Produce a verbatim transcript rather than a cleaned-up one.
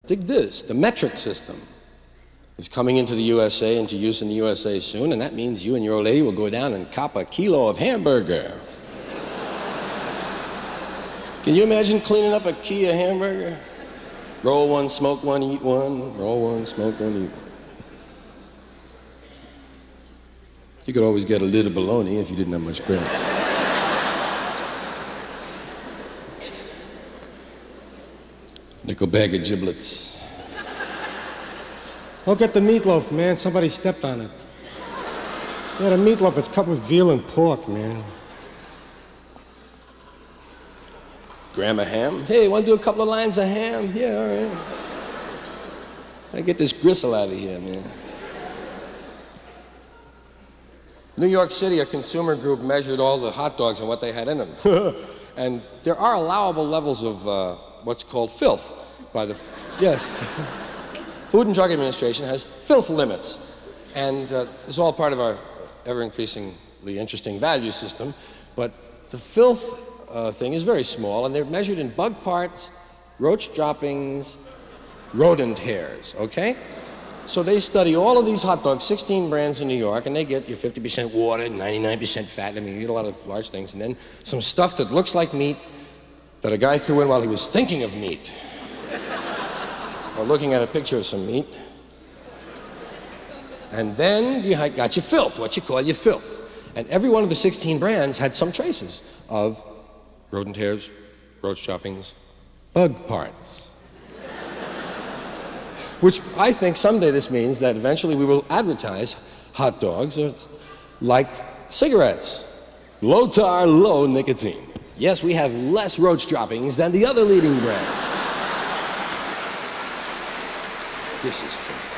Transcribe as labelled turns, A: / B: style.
A: Dig this, the metric system is coming into the U S A, into use in the U S A soon, and that means you and your old lady will go down and cop a kilo of hamburger. Can you imagine cleaning up a key of hamburger? Roll one, smoke one, eat one, roll one, smoke one, eat one. You could always get a lid of bologna if you didn't have much bread. Nickel bag of giblets.
B: Don't get the meatloaf, man. Somebody stepped on it. Yeah, the meatloaf is cut with veal and pork, man.
A: Gram of ham? Hey, want to do a couple of lines of ham? Yeah, all right. I get this gristle out of here, man. New York City, a consumer group measured all the hot dogs and what they had in them. And there are allowable levels of uh, what's called filth by the, yes. Food and Drug Administration has filth limits. And uh, this is all part of our ever-increasingly interesting value system. But the filth uh, thing is very small, and they're measured in bug parts, roach droppings, rodent hairs, okay? So they study all of these hot dogs, sixteen brands in New York, and they get your fifty percent water, ninety-nine percent fat. I mean, you get a lot of large things. And then some stuff that looks like meat that a guy threw in while he was thinking of meat. Or looking at a picture of some meat. And then you got your filth, what you call your filth. And every one of the sixteen brands had some traces of rodent hairs, roach droppings, bug parts. Which I think someday this means that eventually we will advertise hot dogs like cigarettes. Low tar, low nicotine. Yes, we have less roach droppings than the other leading brands. This is fun.